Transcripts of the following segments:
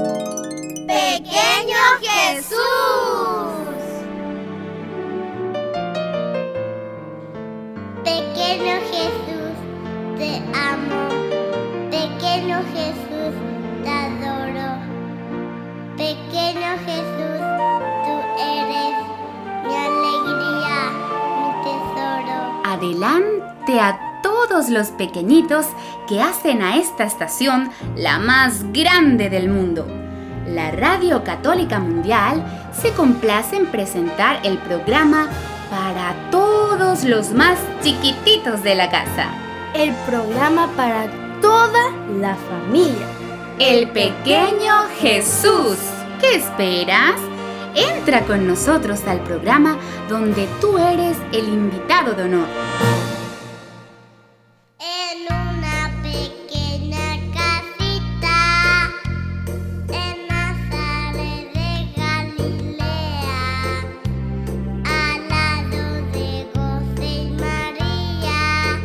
¡Pequeño Jesús! Pequeño Jesús, te amo. Pequeño Jesús, te adoro. Pequeño Jesús, tú eres mi alegría, mi tesoro. Adelante a todos los pequeñitos que hacen a esta estación la más grande del mundo. La Radio Católica Mundial se complace en presentar el programa para todos los más chiquititos de la casa. El programa para toda la familia. El Pequeño Jesús. ¿Qué esperas? Entra con nosotros al programa donde tú eres el invitado de honor. En una pequeña casita en Nazaret de Galilea, al lado de José y María,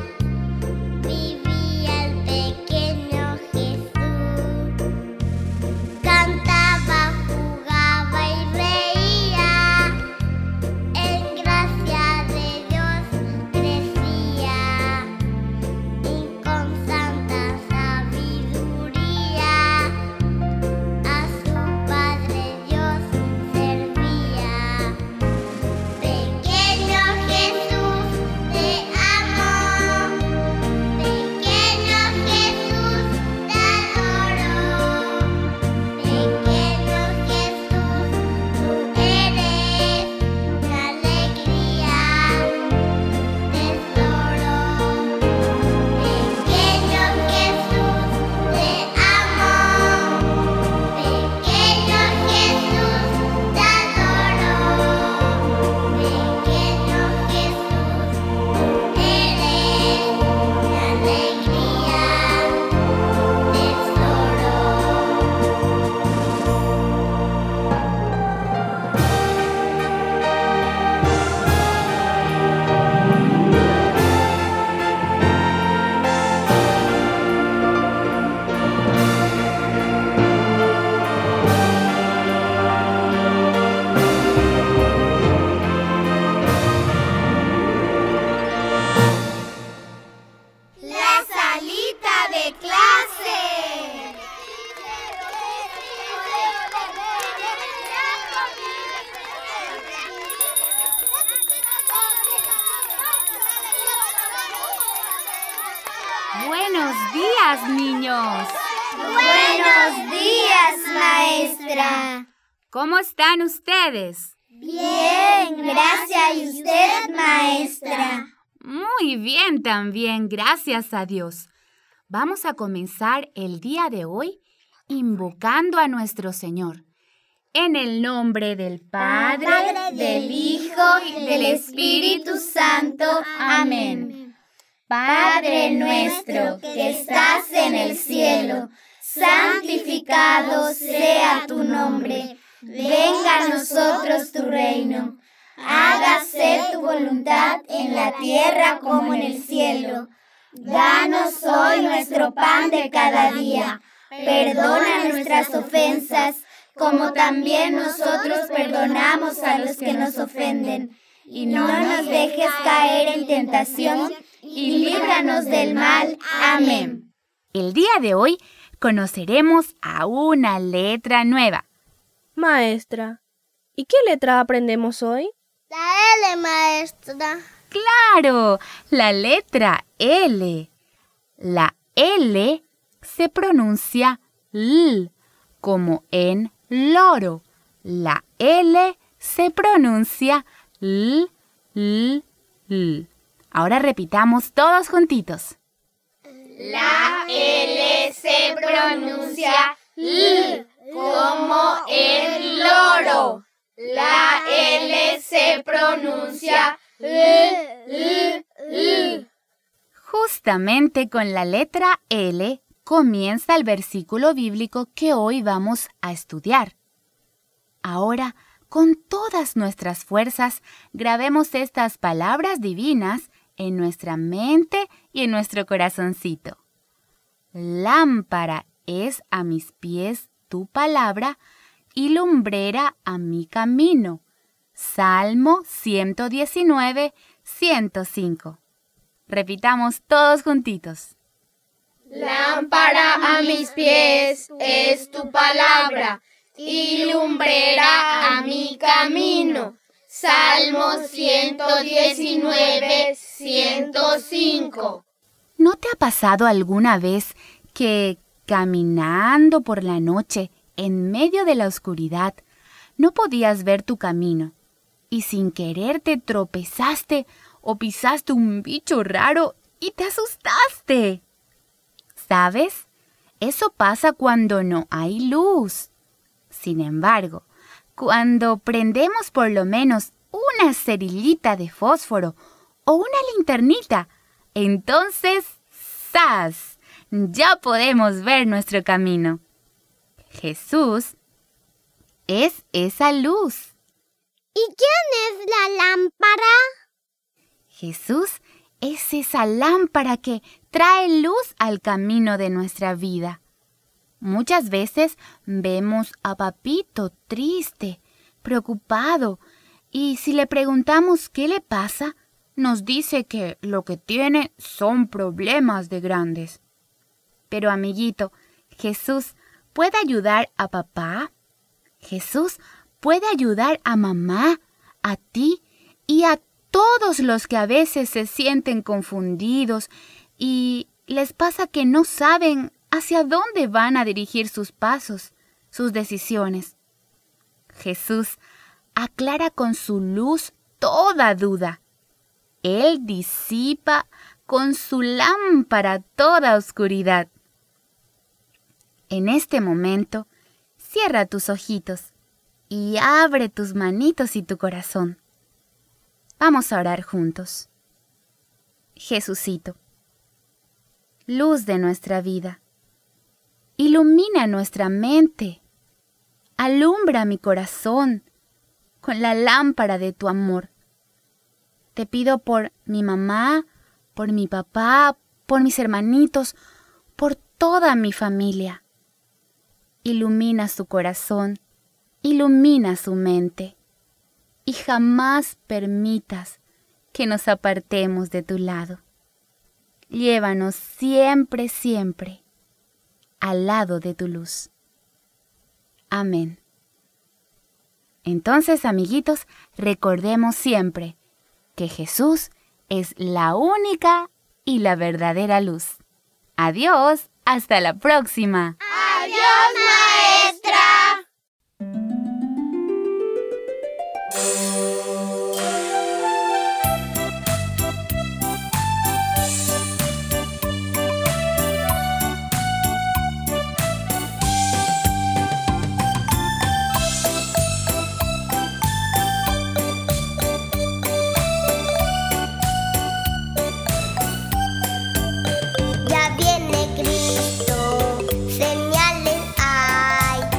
vivía el pequeño Jesús. Cantaba, jugaba y reía, en gracia de Dios crecía, y con santa sabiduría a su Padre Dios servía. Pequeño Jesús, te amo. Pequeño Jesús, te adoro. Pequeño Jesús, tú eres mi alegría, tesoro. Pequeño Jesús, te amo. Pequeño Jesús, te adoro. Pequeño Jesús, tú eres mi alegría, ¡La salita de clase! Buenos días, niños. ¡Buenos días, maestra! ¿Cómo están ustedes? Bien, gracias. ¿Y usted, maestra? Muy bien también, gracias a Dios. Vamos a comenzar el día de hoy invocando a nuestro Señor. En el nombre del Padre, del Hijo y del Espíritu Santo. Amén. Padre nuestro que estás en el cielo, santificado sea tu nombre. Venga a nosotros tu reino. Hágase tu voluntad en la tierra como en el cielo. Danos hoy nuestro pan de cada día. Perdona nuestras ofensas, como también nosotros perdonamos a los que nos ofenden. Y no nos dejes caer en tentación, y líbranos del mal. Amén. El día de hoy conoceremos a una letra nueva. Maestra, ¿y qué letra aprendemos hoy? La L, maestra. ¡Claro! La letra L. La L se pronuncia L, como en loro. La L se pronuncia L, L, L. Ahora repitamos todos juntitos. La L se pronuncia L, como en loro. La L se pronuncia L, L, L. Justamente con la letra L comienza el versículo bíblico que hoy vamos a estudiar. Ahora, con todas nuestras fuerzas, grabemos estas palabras divinas en nuestra mente y en nuestro corazoncito. Lámpara es a mis pies tu palabra y lumbrera a mi camino. Salmo 119, 105. Repitamos todos juntitos. Lámpara a mis pies es tu palabra y lumbrera a mi camino. Salmo 119, 105. ¿No te ha pasado alguna vez que caminando por la noche en medio de la oscuridad no podías ver tu camino y sin querer te tropezaste o pisaste un bicho raro y te asustaste? ¿Sabes? Eso pasa cuando no hay luz. Sin embargo, cuando prendemos por lo menos una cerillita de fósforo o una linternita, entonces, ¡zas!, ya podemos ver nuestro camino. Jesús es esa luz. ¿Y quién es la lámpara? Jesús es esa lámpara que trae luz al camino de nuestra vida. Muchas veces vemos a Papito triste, preocupado, y si le preguntamos qué le pasa, nos dice que lo que tiene son problemas de grandes. Pero amiguito, Jesús puede ayudar a papá. Jesús puede ayudar a mamá, a ti y a todos los que a veces se sienten confundidos y les pasa que no saben hacia dónde van a dirigir sus pasos, sus decisiones. Jesús aclara con su luz toda duda. Él disipa con su lámpara toda oscuridad. En este momento, cierra tus ojitos y abre tus manitos y tu corazón. Vamos a orar juntos. Jesucito, luz de nuestra vida, ilumina nuestra mente, alumbra mi corazón con la lámpara de tu amor. Te pido por mi mamá, por mi papá, por mis hermanitos, por toda mi familia. Ilumina su corazón, ilumina su mente y jamás permitas que nos apartemos de tu lado. Llévanos siempre, siempre al lado de tu luz. Amén. Entonces, amiguitos, recordemos siempre que Jesús es la única y la verdadera luz. Adiós, hasta la próxima. ¡Adiós, maestra! Ya viene Cristo, señales hay.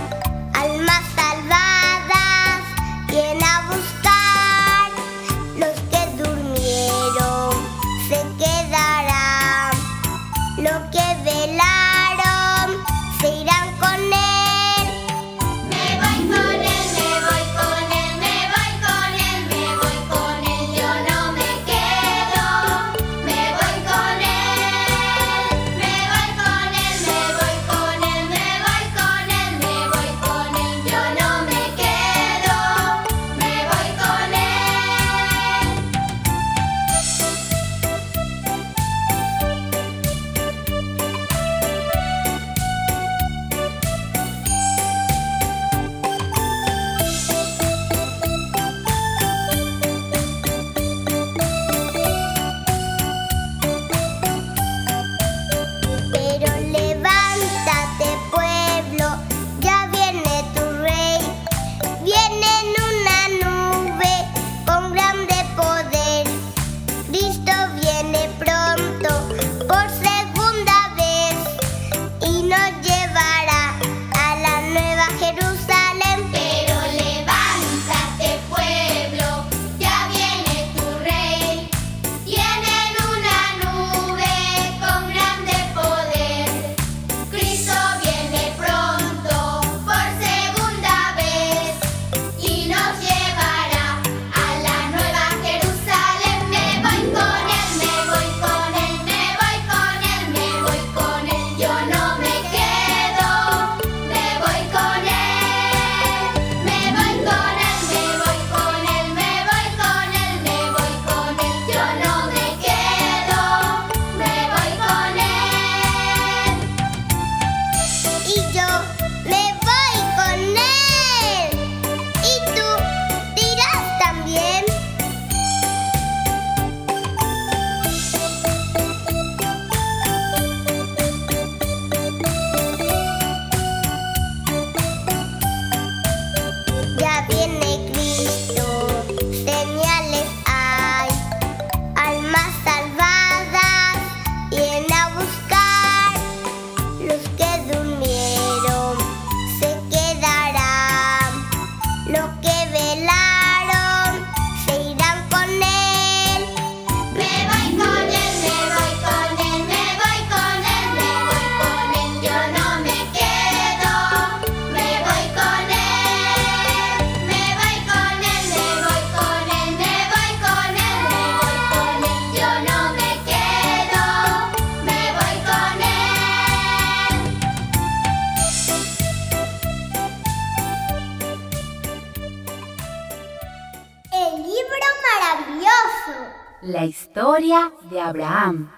La historia de Abraham.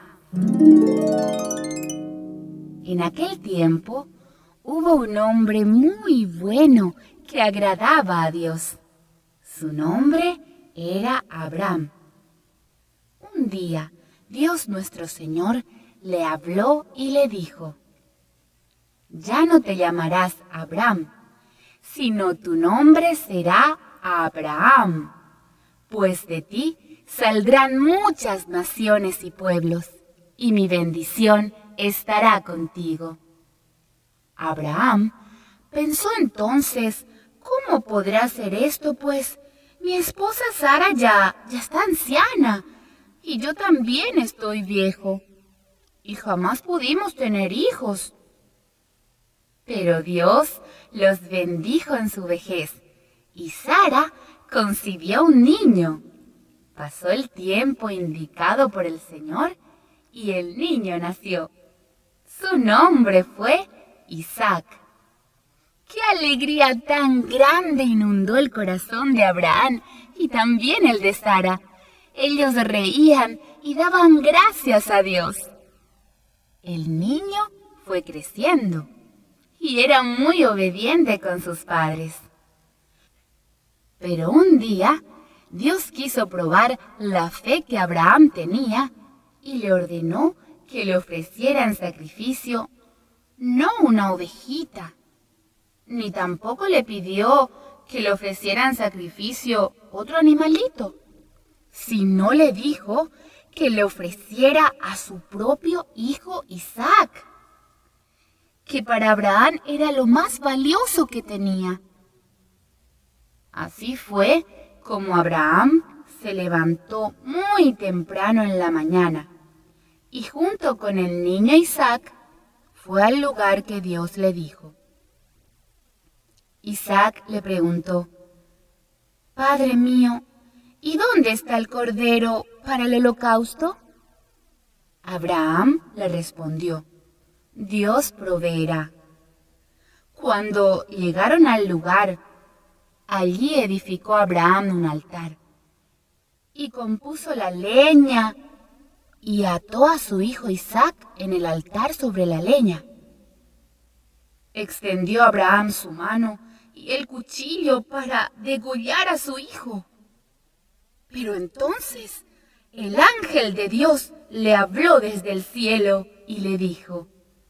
En aquel tiempo hubo un hombre muy bueno que agradaba a Dios. Su nombre era Abraham. Un día, Dios nuestro Señor le habló y le dijo: «Ya no te llamarás Abraham, sino tu nombre será Abraham, pues de ti saldrán muchas naciones y pueblos, y mi bendición estará contigo». Abraham pensó entonces: «¿Cómo podrá ser esto? Pues mi esposa Sara ya está anciana, y yo también estoy viejo, y jamás pudimos tener hijos». Pero Dios los bendijo en su vejez, y Sara concibió un niño. Pasó el tiempo indicado por el Señor, y el niño nació. Su nombre fue Isaac. ¡Qué alegría tan grande inundó el corazón de Abraham y también el de Sara! Ellos reían y daban gracias a Dios. El niño fue creciendo y era muy obediente con sus padres. Pero un día Dios quiso probar la fe que Abraham tenía y le ordenó que le ofreciera en sacrificio no una ovejita, ni tampoco le pidió que le ofreciera en sacrificio otro animalito, sino le dijo que le ofreciera a su propio hijo Isaac, que para Abraham era lo más valioso que tenía. Así fue como Abraham se levantó muy temprano en la mañana y junto con el niño Isaac fue al lugar que Dios le dijo. Isaac le preguntó: «Padre mío, ¿y dónde está el cordero para el holocausto?». Abraham le respondió: «Dios proveerá». Cuando llegaron al lugar, allí edificó Abraham un altar y compuso la leña y ató a su hijo Isaac en el altar sobre la leña. Extendió Abraham su mano y el cuchillo para degollar a su hijo. Pero entonces el ángel de Dios le habló desde el cielo y le dijo: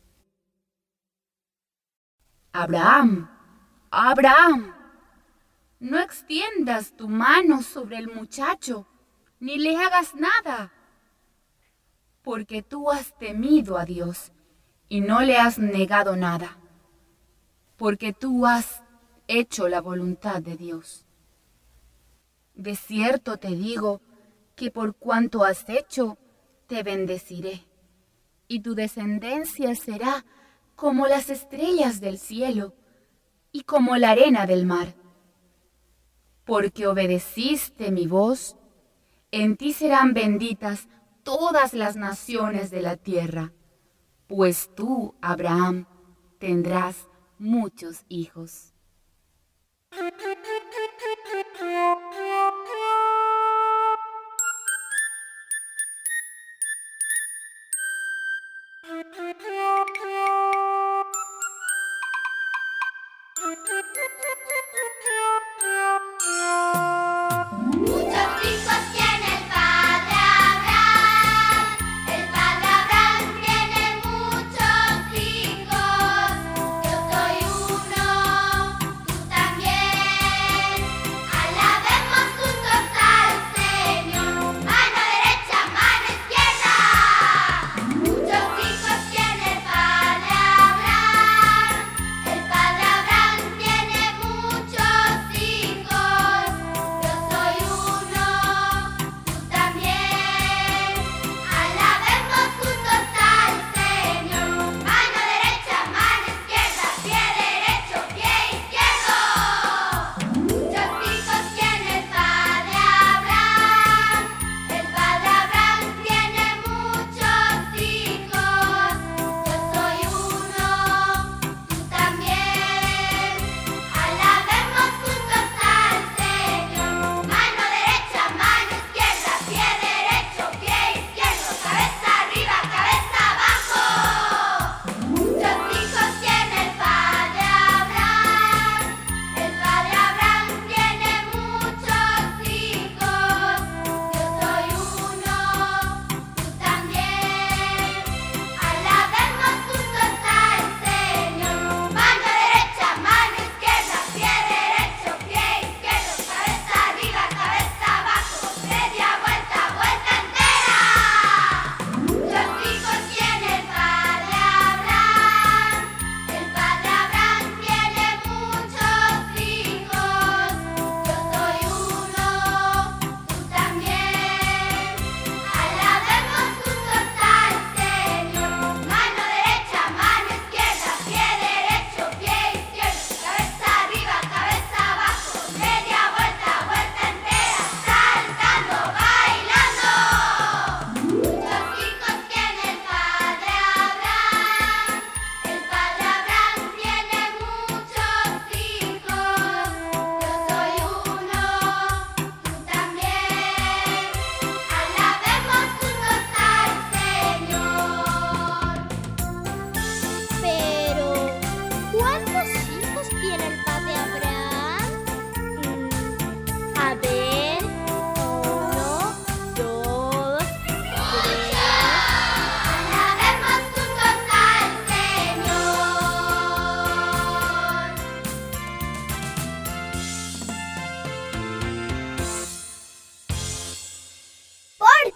«Abraham, Abraham, no extiendas tu mano sobre el muchacho, ni le hagas nada, porque tú has temido a Dios y no le has negado nada, porque tú has hecho la voluntad de Dios. De cierto te digo que por cuanto has hecho, te bendeciré, y tu descendencia será como las estrellas del cielo y como la arena del mar. Porque obedeciste mi voz, en ti serán benditas todas las naciones de la tierra, pues tú, Abraham, tendrás muchos hijos».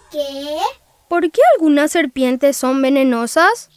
¿Qué? ¿Por qué algunas serpientes son venenosas?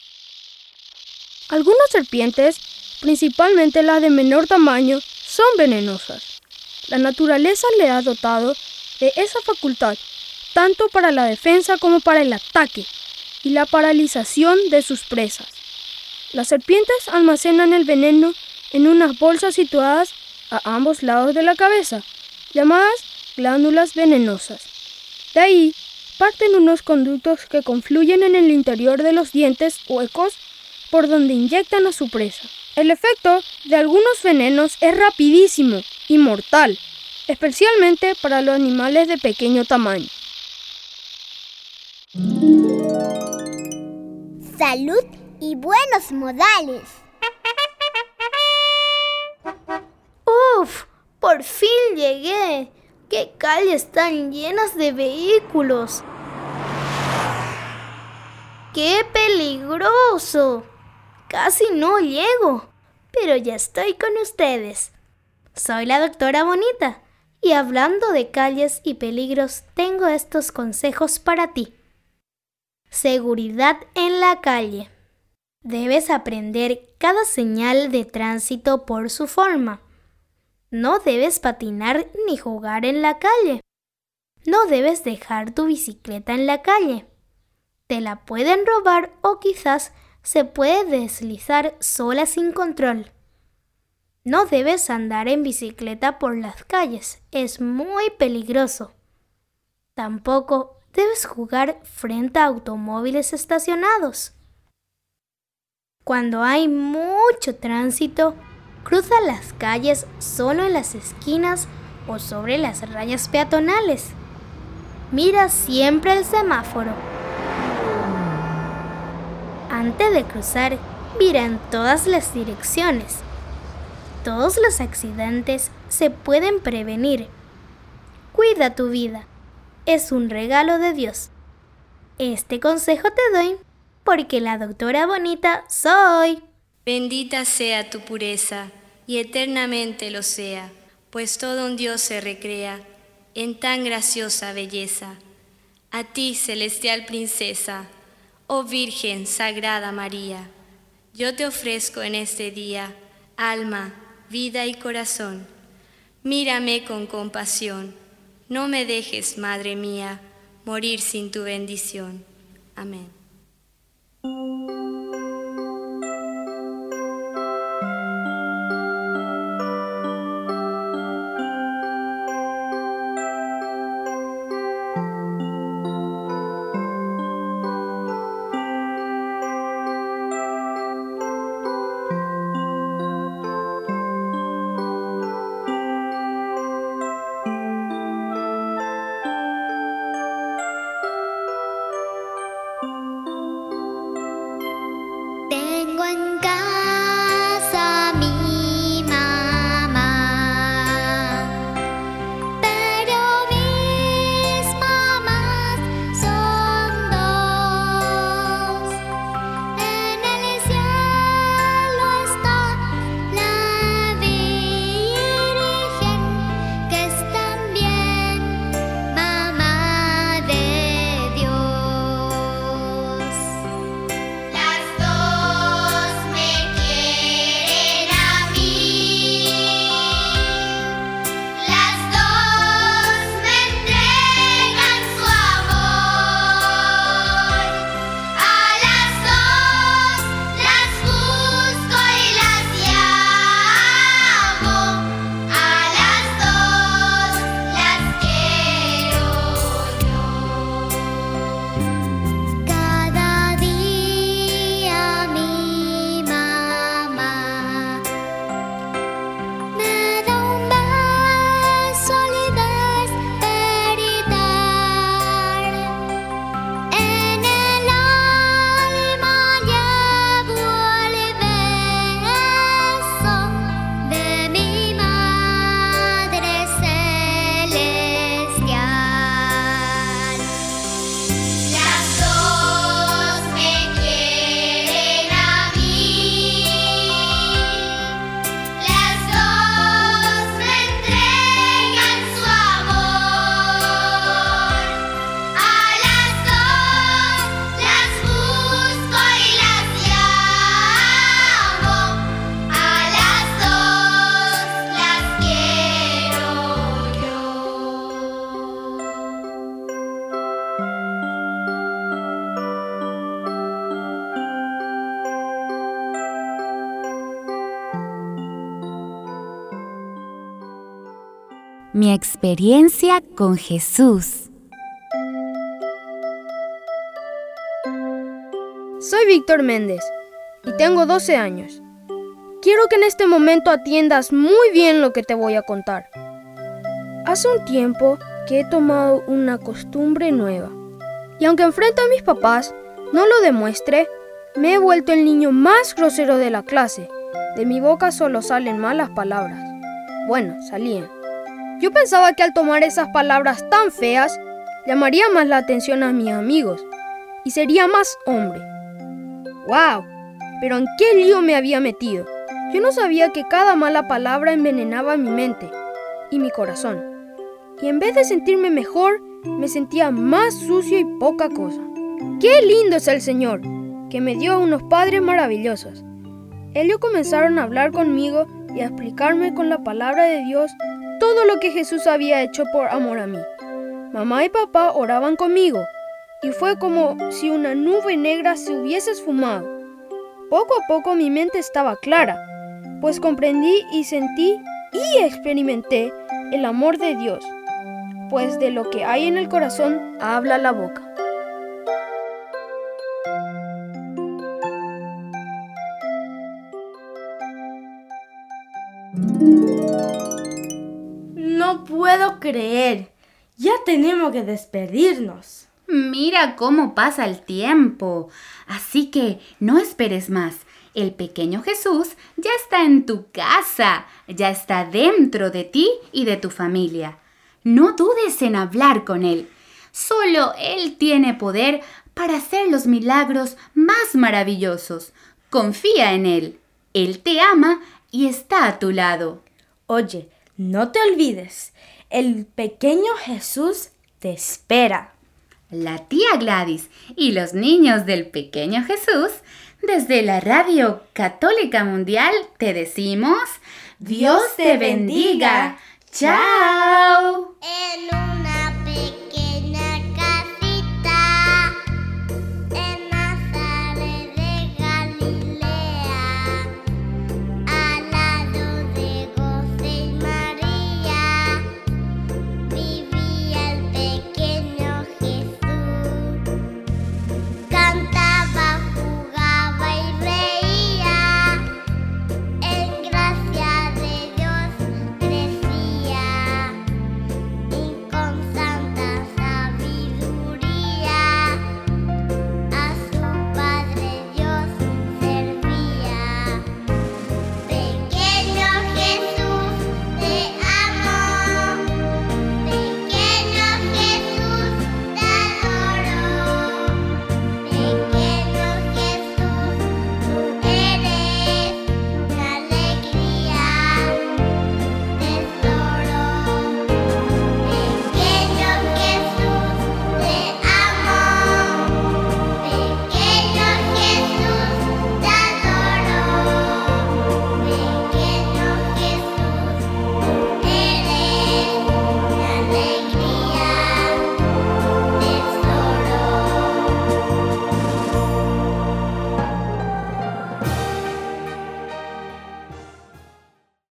Algunas serpientes, principalmente las de menor tamaño, son venenosas. La naturaleza le ha dotado de esa facultad, tanto para la defensa como para el ataque y la paralización de sus presas. Las serpientes almacenan el veneno en unas bolsas situadas a ambos lados de la cabeza, llamadas glándulas venenosas. De ahí parten unos conductos que confluyen en el interior de los dientes huecos por donde inyectan a su presa. El efecto de algunos venenos es rapidísimo y mortal, especialmente para los animales de pequeño tamaño. Salud y buenos modales. ¡Uf! ¡Por fin llegué! ¡Qué calles tan llenas de vehículos! ¡Qué peligroso! Casi no llego, pero ya estoy con ustedes. Soy la doctora Bonita y hablando de calles y peligros, tengo estos consejos para ti. Seguridad en la calle. Debes aprender cada señal de tránsito por su forma. No debes patinar ni jugar en la calle. No debes dejar tu bicicleta en la calle. Te la pueden robar o quizás se puede deslizar sola sin control. No debes andar en bicicleta por las calles, es muy peligroso. Tampoco debes jugar frente a automóviles estacionados. Cuando hay mucho tránsito, cruza las calles solo en las esquinas o sobre las rayas peatonales. Mira siempre el semáforo. Antes de cruzar, mira en todas las direcciones. Todos los accidentes se pueden prevenir. Cuida tu vida. Es un regalo de Dios. Este consejo te doy porque la doctora Bonita soy. Bendita sea tu pureza, y eternamente lo sea, pues todo un Dios se recrea en tan graciosa belleza. A ti, celestial princesa, oh Virgen Sagrada María, yo te ofrezco en este día alma, vida y corazón. Mírame con compasión, no me dejes, Madre mía, morir sin tu bendición. Amén. mi experiencia con Jesús. Soy Víctor Méndez y tengo 12 años. Quiero que en este momento atiendas muy bien lo que te voy a contar. Hace un tiempo que he tomado una costumbre nueva. Y aunque enfrente a mis papás no lo demuestre, me he vuelto el niño más grosero de la clase. De mi boca solo salen malas palabras. Bueno, salían. Yo pensaba que al tomar esas palabras tan feas, llamaría más la atención a mis amigos y sería más hombre. ¡Wow! Pero ¿en qué lío me había metido? Yo no sabía que cada mala palabra envenenaba mi mente y mi corazón. Y en vez de sentirme mejor, me sentía más sucio y poca cosa. ¡Qué lindo es el Señor! Que me dio unos padres maravillosos. Ellos comenzaron a hablar conmigo y a explicarme con la palabra de Dios todo lo que Jesús había hecho por amor a mí. Mamá y papá oraban conmigo y fue como si una nube negra se hubiese esfumado. Poco a poco mi mente estaba clara, pues comprendí y sentí y experimenté el amor de Dios, pues de lo que hay en el corazón habla la boca. No puedo creer. Ya tenemos que despedirnos. Mira cómo pasa el tiempo. Así que no esperes más. El pequeño Jesús ya está en tu casa, ya está dentro de ti y de tu familia. No dudes en hablar con Él. Solo Él tiene poder para hacer los milagros más maravillosos. Confía en Él. Él te ama y está a tu lado. Oye, no te olvides, el pequeño Jesús te espera. La tía Gladys y los niños del pequeño Jesús, desde la Radio Católica Mundial te decimos: Dios te bendiga. ¡Chao! En una